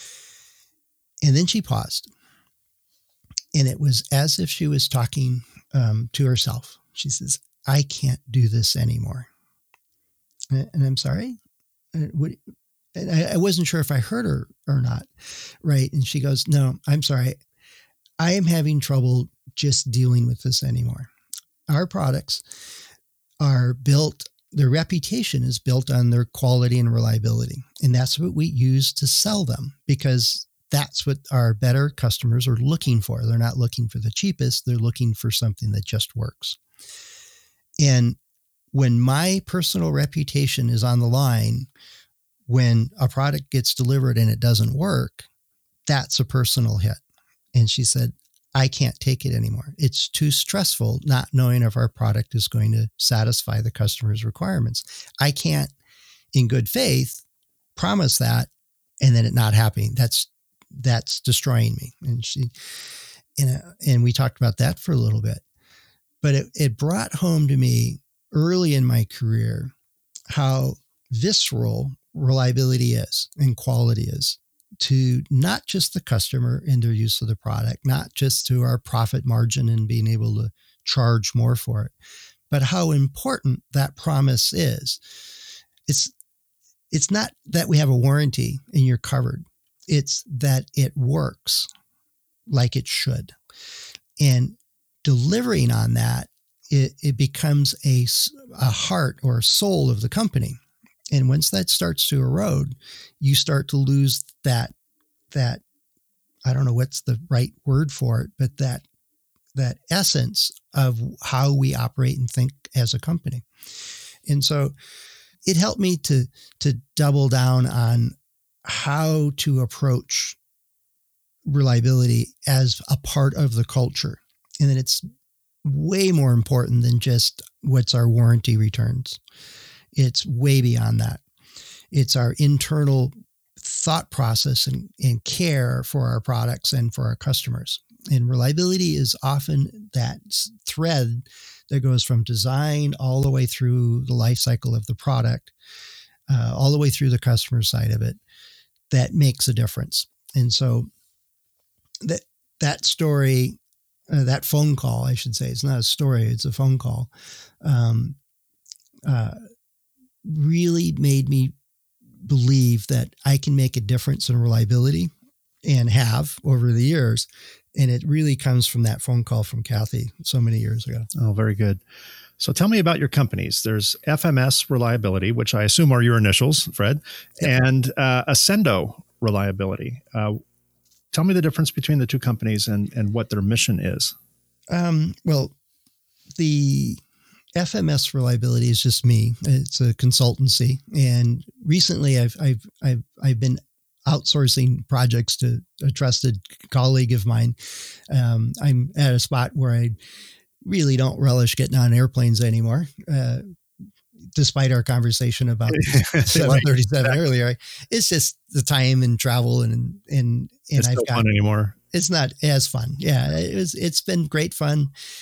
And then she paused, and it was as if she was talking um, to herself. She says, I can't do this anymore. And I'm sorry. And I wasn't sure if I heard her or not. Right. And she goes, no, I'm sorry. I am having trouble just dealing with this anymore. Our products are built, their reputation is built on their quality and reliability. And that's what we use to sell them, because that's what our better customers are looking for. They're not looking for the cheapest. They're looking for something that just works. And when my personal reputation is on the line, when a product gets delivered and it doesn't work, that's a personal hit. And she said, I can't take it anymore. It's too stressful not knowing if our product is going to satisfy the customer's requirements. I can't, in good faith, promise that and then it not happening. That's that's destroying me. And she, and, and we talked about that for a little bit. But it, it brought home to me early in my career how visceral reliability is and quality is to not just the customer and their use of the product, not just to our profit margin and being able to charge more for it, but how important that promise is. It's, it's not that we have a warranty and you're covered. It's that it works like it should. And delivering on that, it, it becomes a, a heart or a soul of the company. And once that starts to erode, you start to lose that, that, I don't know what's the right word for it, but that, that essence of how we operate and think as a company. And so it helped me to, to double down on how to approach reliability as a part of the culture. And then it's way more important than just what's our warranty returns. It's way beyond that. It's our internal thought process and, and care for our products and for our customers. And reliability is often that thread that goes from design all the way through the life cycle of the product, uh, all the way through the customer side of it, that makes a difference. And so that that story, uh, that phone call, I should say, it's not a story, it's a phone call, um, uh, really made me believe that I can make a difference in reliability, and have over the years. And it really comes from that phone call from Kathy so many years ago. Oh, very good. So tell me about your companies. There's F M S Reliability, which I assume are your initials, Fred, yep. and uh, Ascendo Reliability. Uh, tell me the difference between the two companies and, and what their mission is. Um, well, the F M S Reliability is just me. It's a consultancy, and recently I've I've I've I've been outsourcing projects to a trusted colleague of mine. Um, I'm at a spot where I really don't relish getting on airplanes anymore, uh, despite our conversation about seven thirty-seven earlier. It's just the time and travel, and and and it's I've not got, fun anymore. It's not as fun. Yeah, it was. It's been great fun.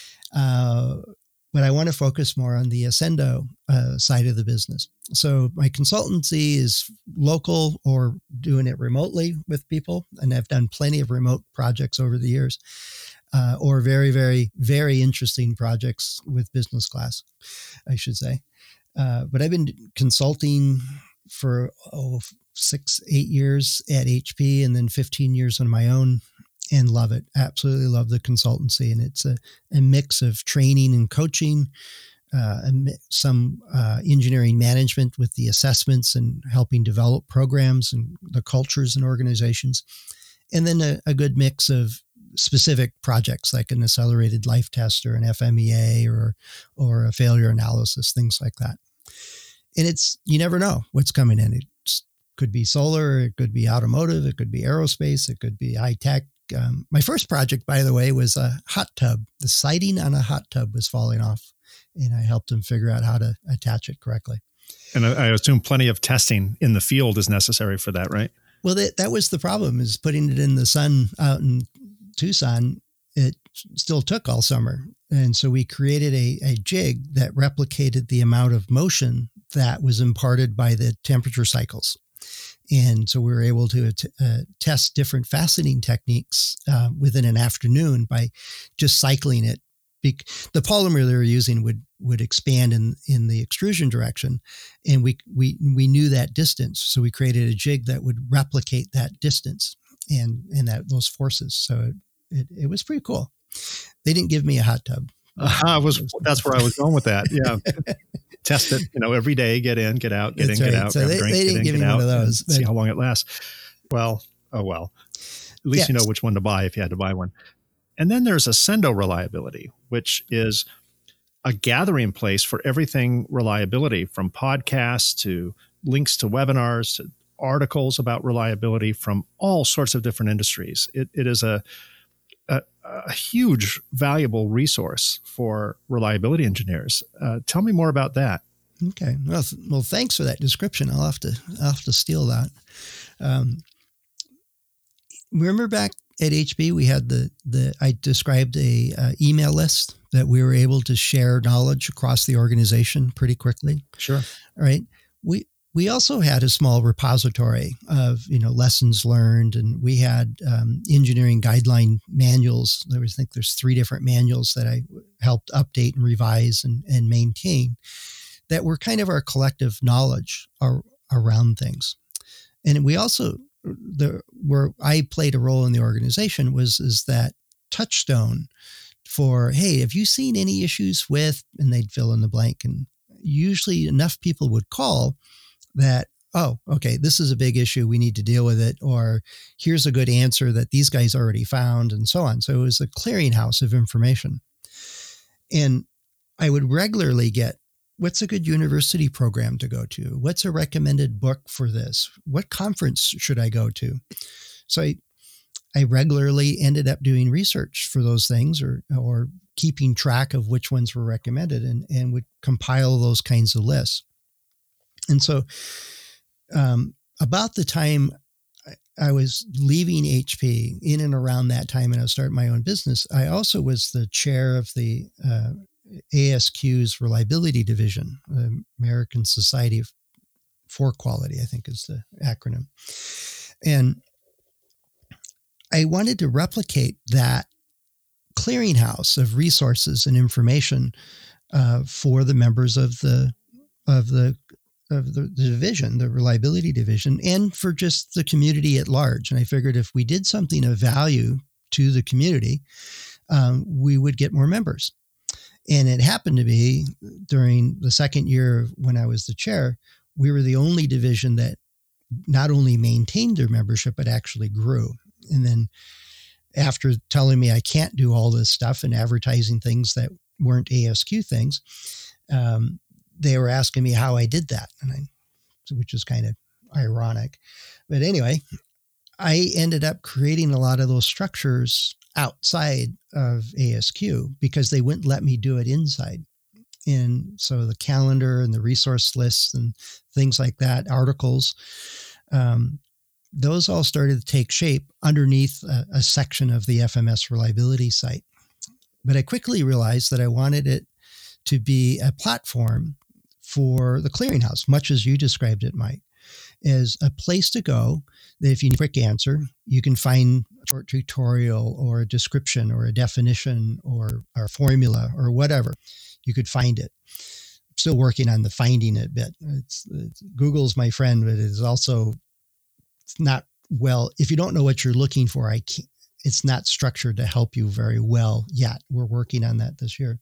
Uh, But I want to focus more on the Ascendo uh, side of the business. So my consultancy is local or doing it remotely with people. And I've done plenty of remote projects over the years, uh, or very, very, very interesting projects with business class, I should say. Uh, but I've been consulting for oh, six, eight years at H P, and then fifteen years on my own. And love it. Absolutely love the consultancy. And it's a, a mix of training and coaching, uh, and some uh, engineering management with the assessments and helping develop programs and the cultures and organizations. And then a, a good mix of specific projects like an accelerated life test or an F M E A or, or a failure analysis, things like that. And it's, you never know what's coming in. It could be solar, it could be automotive, it could be aerospace, it could be high tech. Um, my first project, by the way, was a hot tub. The siding on a hot tub was falling off, and I helped them figure out how to attach it correctly. And I assume plenty of testing in the field is necessary for that, right? Well, that, that was the problem, is putting it in the sun out in Tucson. It still took all summer. And so we created a, a jig that replicated the amount of motion that was imparted by the temperature cycles. And so we were able to uh, test different fastening techniques uh, within an afternoon by just cycling it be, the polymer they were using would would expand in in the extrusion direction, and we we we knew that distance, so we created a jig that would replicate that distance and and that those forces. So it it was pretty cool. They didn't give me a hot tub. Uh, was that's where I was going with that. Yeah, test it. You know, every day, get in, get out, get That's in, right. get out. So grab they, a drink, they didn't get in, give get me out, one of those. See how long it lasts. Well, oh well. At least Yeah. you know which one to buy if you had to buy one. And then there's Accendo Reliability, which is a gathering place for everything reliability, from podcasts to links to webinars to articles about reliability from all sorts of different industries. It, it is a, a, a huge, valuable resource for reliability engineers. Uh, tell me more about that. Okay. Well, th- well, thanks for that description. I'll have to I'll have to steal that. Um, remember back at H P, we had the the I described a uh, email list that we were able to share knowledge across the organization pretty quickly. Sure. All right. We we also had a small repository of, you know, lessons learned, and we had um, engineering guideline manuals. There was, I think there's three different manuals that I helped update and revise and, and maintain that were kind of our collective knowledge ar- around things. And we also, the where I played a role in the organization was is that touchstone for, hey, have you seen any issues with, and they'd fill in the blank. And usually enough people would call that, oh, okay, this is a big issue, we need to deal with it, or here's a good answer that these guys already found, and so on. So it was a clearinghouse of information. And I would regularly get, what's a good university program to go to? What's a recommended book for this? What conference should I go to? So I, I regularly ended up doing research for those things, or or keeping track of which ones were recommended, and, and would compile those kinds of lists. And so um, about the time I was leaving H P, in and around that time, and I was starting my own business, I also was the chair of the uh, A S Q's reliability division, the American Society for Quality, I think is the acronym. And I wanted to replicate that clearinghouse of resources and information uh, for the members of the of the of the, the division, the reliability division, and for just the community at large. And I figured if we did something of value to the community, um, we would get more members. And it happened to be during the second year when I was the chair, we were the only division that not only maintained their membership, but actually grew. And then after telling me I can't do all this stuff and advertising things that weren't A S Q things, um, they were asking me how I did that, and I, which is kind of ironic. But anyway, I ended up creating a lot of those structures outside of A S Q because they wouldn't let me do it inside. And so the calendar and the resource lists and things like that, articles, um, those all started to take shape underneath a, a section of the F M S reliability site. But I quickly realized that I wanted it to be a platform for the clearinghouse, much as you described it, Mike, as a place to go that if you need a quick answer, you can find a short tutorial or a description or a definition or, or a formula or whatever. You could find it. I'm still working on the finding it bit. It's, it's, Google's my friend, but it's also it's not well. If you don't know what you're looking for, I can't, it's not structured to help you very well yet. We're working on that this year.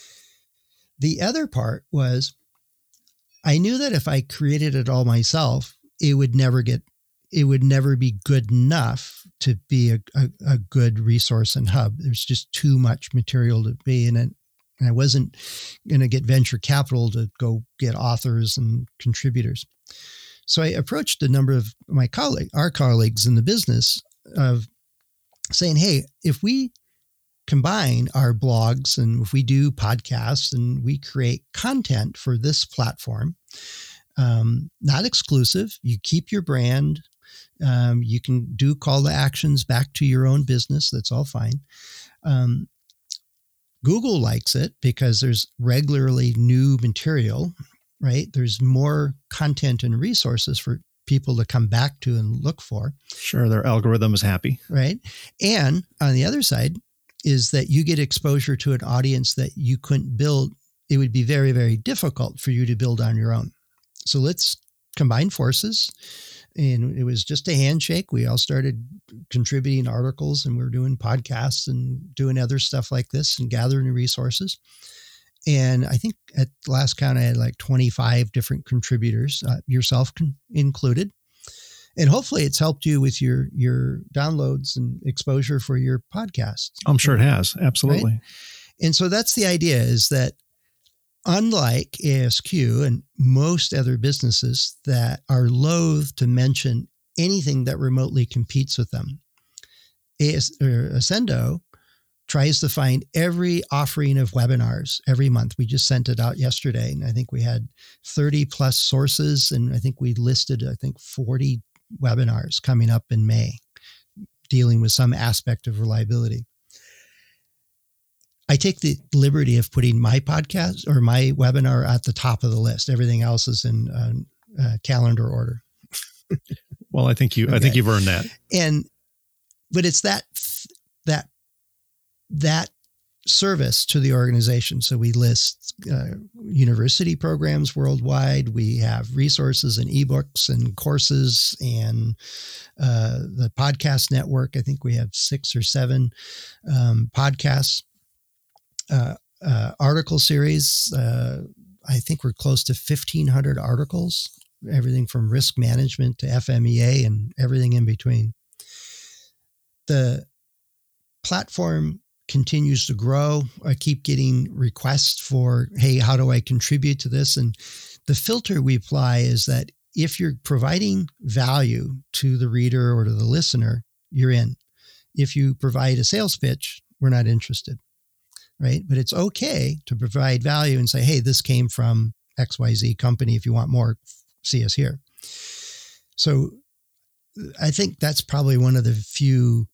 The other part was I knew that if I created it all myself, it would never get, it would never be good enough to be a, a, a good resource and hub. There's just too much material to be in it. And I wasn't going to get venture capital to go get authors and contributors. So I approached a number of my colleagues, our colleagues in the business, of saying, hey, if we combine our blogs and if we do podcasts and we create content for this platform, um, not exclusive, you keep your brand, um, you can do call to actions back to your own business. That's all fine. Um, Google likes it because there's regularly new material, right? There's more content and resources for people to come back to and look for. Sure, their algorithm is happy. Right. And on the other side, is that you get exposure to an audience that you couldn't build. It would be very, very difficult for you to build on your own. So let's combine forces. And it was just a handshake. We all started contributing articles, and we were doing podcasts and doing other stuff like this and gathering resources. And I think at the last count, I had like twenty-five different contributors, uh, yourself con- included. And hopefully it's helped you with your, your downloads and exposure for your podcast. I'm sure it has. Absolutely. Right? And so that's the idea, is that unlike A S Q and most other businesses that are loath to mention anything that remotely competes with them, A S, or Ascendo tries to find every offering of webinars every month. We just sent it out yesterday, and I think we had thirty plus sources, and I think we listed, I think, forty webinars coming up in May, dealing with some aspect of reliability. I take the liberty of putting my podcast or my webinar at the top of the list. Everything else is in uh, uh, calendar order. Well, I think you, okay. I think you've earned that. And, but it's that, that, that service to the organization. So we list uh, university programs worldwide. We have resources and ebooks and courses and uh, the podcast network. I think we have six or seven um, podcasts. Uh, uh, article series. Uh, I think we're close to fifteen hundred articles, everything from risk management to F M E A and everything in between. The platform continues to grow. I keep getting requests for, hey, how do I contribute to this? And the filter we apply is that if you're providing value to the reader or to the listener, you're in. If you provide a sales pitch, we're not interested. Right. But it's okay to provide value and say, hey, this came from X Y Z company. If you want more, see us here. So I think that's probably one of the few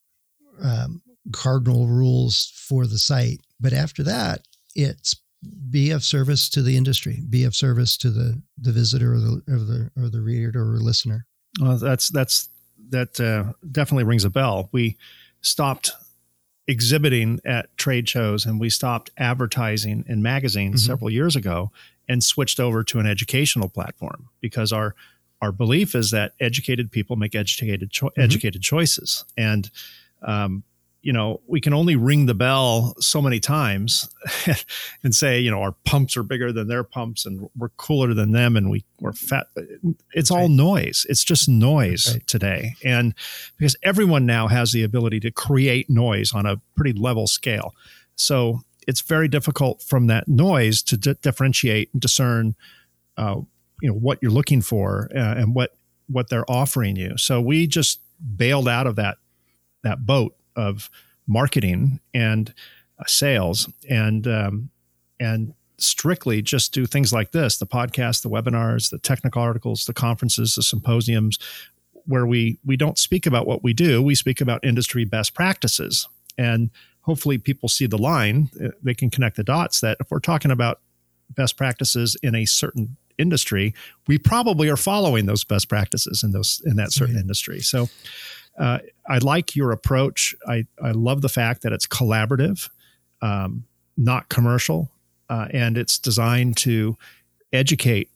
um, cardinal rules for the site. But after that, it's be of service to the industry, be of service to the, the visitor or the, or the, or the reader or listener. Well, that's, that's, that uh, definitely rings a bell. We stopped exhibiting at trade shows and we stopped advertising in magazines mm-hmm. several years ago and switched over to an educational platform because our our belief is that educated people make educated cho- mm-hmm. educated choices. And um, you know, we can only ring the bell so many times and say, you know, our pumps are bigger than their pumps and we're cooler than them and we, we're fat. It's That's all right. noise. It's just noise right. today. And because everyone now has the ability to create noise on a pretty level scale. So it's very difficult from that noise to d- differentiate and discern, uh, you know, what you're looking for uh, and what, what they're offering you. So we just bailed out of that, that boat of marketing and uh, sales and, um, and strictly just do things like this, the podcast, the webinars, the technical articles, the conferences, the symposiums, where we, we don't speak about what we do. We speak about industry best practices. And hopefully people see the line, they can connect the dots that if we're talking about best practices in a certain industry, we probably are following those best practices in those, in that certain right. industry. So, Uh, I like your approach. I, I love the fact that it's collaborative, um, not commercial, uh, and it's designed to educate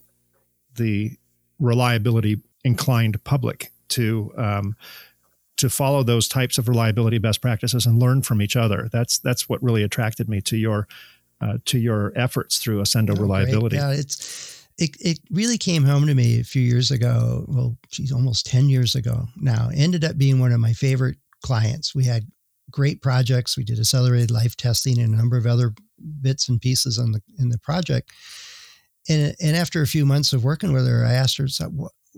the reliability inclined public to um, to follow those types of reliability best practices and learn from each other. That's that's what really attracted me to your uh, to your efforts through Ascendo oh, Reliability. Great. Yeah, it's. It it really came home to me a few years ago. Well, geez, almost ten years ago now. It ended up being one of my favorite clients. We had great projects. We did accelerated life testing and a number of other bits and pieces on the in the project. And and after a few months of working with her, I asked her, so,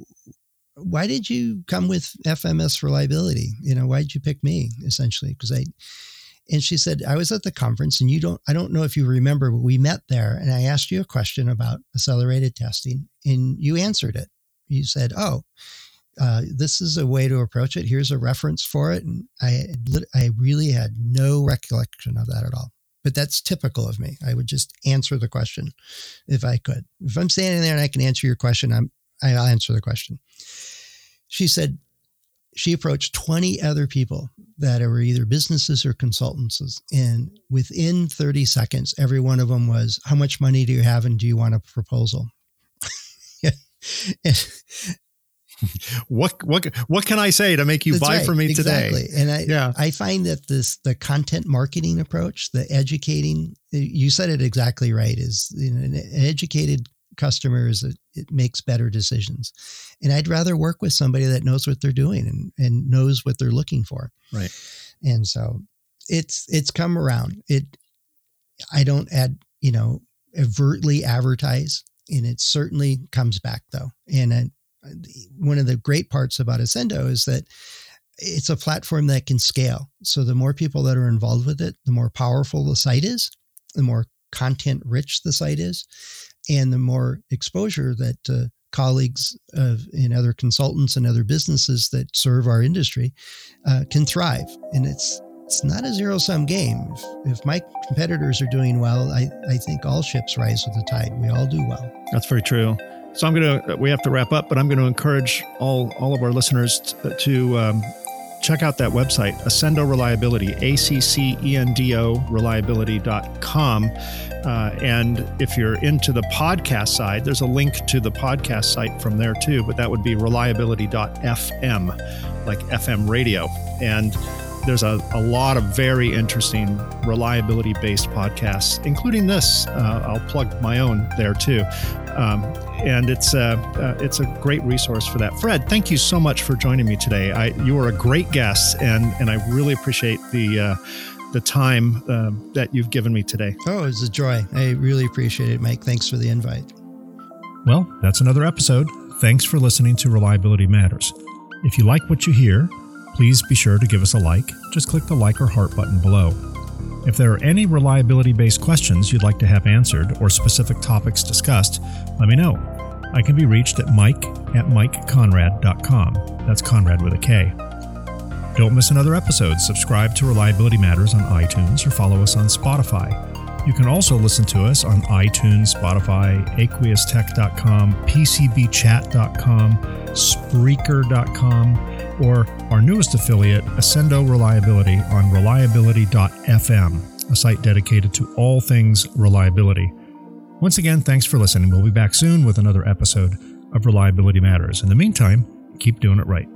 "Why did you come with F M S Reliability? You know, why did you pick me?" Essentially, because I. And she said, I was at the conference and you don't, I don't know if you remember, but we met there and I asked you a question about accelerated testing and you answered it. You said, oh, uh, this is a way to approach it. Here's a reference for it. And I, I really had no recollection of that at all, but that's typical of me. I would just answer the question if I could. If I'm standing there and I can answer your question, I'm, I'll answer the question. She said, she approached twenty other people that were either businesses or consultants. And within thirty seconds, every one of them was, how much money do you have and do you want a proposal? and, what what what can I say to make you buy right, from me exactly. today? And I, yeah. I find that this the content marketing approach, the educating, you said it exactly right, is, you know, an educated customer is a, it makes better decisions. And I'd rather work with somebody that knows what they're doing and, and knows what they're looking for. Right. And so it's it's come around. It I don't add, you know, overtly advertise, and it certainly comes back though. And I, one of the great parts about Ascendo is that it's a platform that can scale. So the more people that are involved with it, the more powerful the site is, the more content rich the site is, and the more exposure that uh, colleagues of, and other consultants and other businesses that serve our industry uh, can thrive. And it's it's not a zero-sum game. If, if my competitors are doing well, I, I think all ships rise with the tide. We all do well. That's very true. So I'm going to, we have to wrap up, but I'm going to encourage all, all of our listeners t- to um, check out that website, Ascendo Reliability, A C C E N D O reliability dot com. Uh, and if you're into the podcast side, there's a link to the podcast site from there too, but that would be reliability dot f m, like F M radio. And there's a, a lot of very interesting reliability-based podcasts, including this. Uh, I'll plug my own there too. Um, and it's uh, uh, it's a great resource for that. Fred, thank you so much for joining me today. I, you are a great guest, and and I really appreciate the uh, the time uh, that you've given me today. Oh, it was a joy. I really appreciate it, Mike. Thanks for the invite. Well, that's another episode. Thanks for listening to Reliability Matters. If you like what you hear, please be sure to give us a like. Just click the like or heart button below. If there are any reliability-based questions you'd like to have answered or specific topics discussed, let me know. I can be reached at mike at mike conrad dot com. That's Conrad with a K. Don't miss another episode. Subscribe to Reliability Matters on iTunes or follow us on Spotify. You can also listen to us on iTunes, Spotify, aqueous tech dot com, p c b chat dot com, spreaker dot com, or our newest affiliate, Ascendo Reliability, on reliability dot f m, a site dedicated to all things reliability. Once again, thanks for listening. We'll be back soon with another episode of Reliability Matters. In the meantime, keep doing it right.